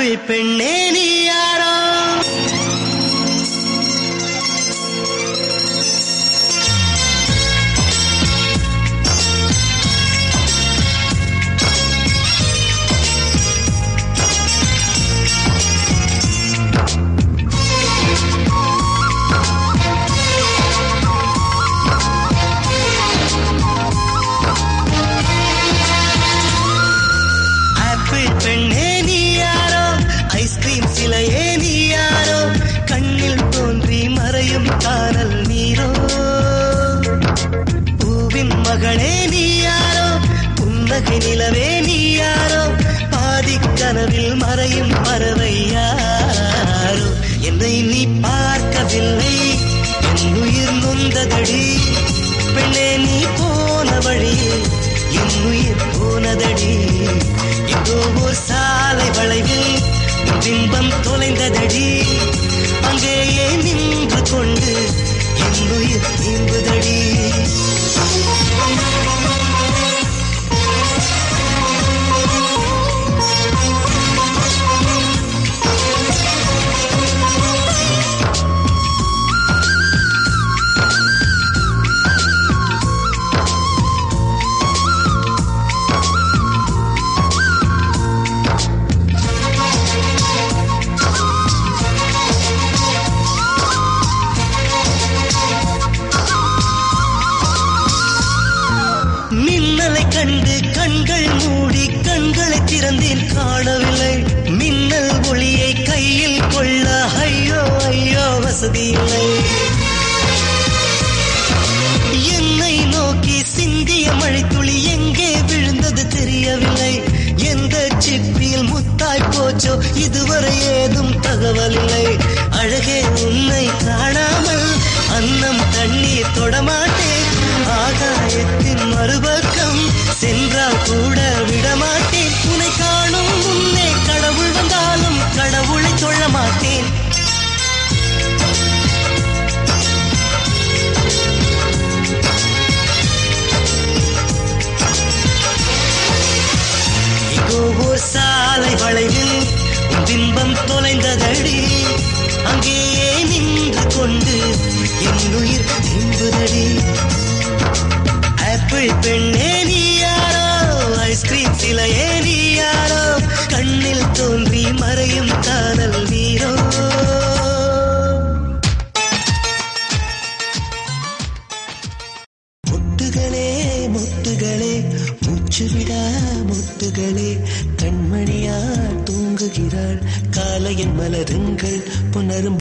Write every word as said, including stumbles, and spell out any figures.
apple பெண்ணே நீ யாரோ பெண்ணே நீ யாரோ ஐஸ்கிரீம் சிலையே நீ யாரோ கண்ணில் தோன்றி மறையும் காணல் நீரோ பூவின் மகளே நீ யாரோ புன்னகை நிலவே நீ யாரோ பாதிக் கனவில் மறையும் பறவை யாரோ என்னை நீ பார்க்கவில்லை என் உயிர் நொந்ததடி பெண்ணே நீ போன வழியில் என் உயிர் போனதடி ஏதோ ஒரு சாலை வளைவில் பிம்பம் தொலைந்ததடி அங்கேயே நின்று கொண்டு என் உயிர் நீங்குதடி மின்னலை கண்டு கண்கள் மூடி கண்களை திறந்தேன் காணவில்லை மின்னல் ஒளியை கையில் கொள்ள ஐயோ ஐயோ வசதி இல்லை என்னை நோக்கி சிந்திய மழைத்துளி எங்கே விழுந்தது தெரியவில்லை எந்த சிப்பியில் முத்தாய் போச்சோ இதுவரை ஏதும் தகவல் இல்லை அழகே உன்னை காணாமல் அன்னம் தண்ணீர் தொடமாட்டேன் ஆகாயத்தின் மறுபக்கம் சென்றால் கூட விடமாட்டேன் உன்னை காணும் முன்னே கடவுள் வந்தாலும் கடவுளை தொழ மாட்டேன் இதோ ஓர் சாலை வளைவில் பிம்பம் தொலைந்ததடி அங்கேயே நின்று கொண்டு என் உயிர் நீங்குதடி ஆப்பிள் பெண்ணே நீ யாரோ ஐஸ்கிரீம் சிலையே நீ யாரோ கண்ணில் தோன்றி மறையும் காதல் நீரோ முட்டுகளே முட்டுகளே மூச்சுவிடா முட்டுகளே கண்மணியா தூங்குகிறாள் காலையின் மலருங்கள் புனரும்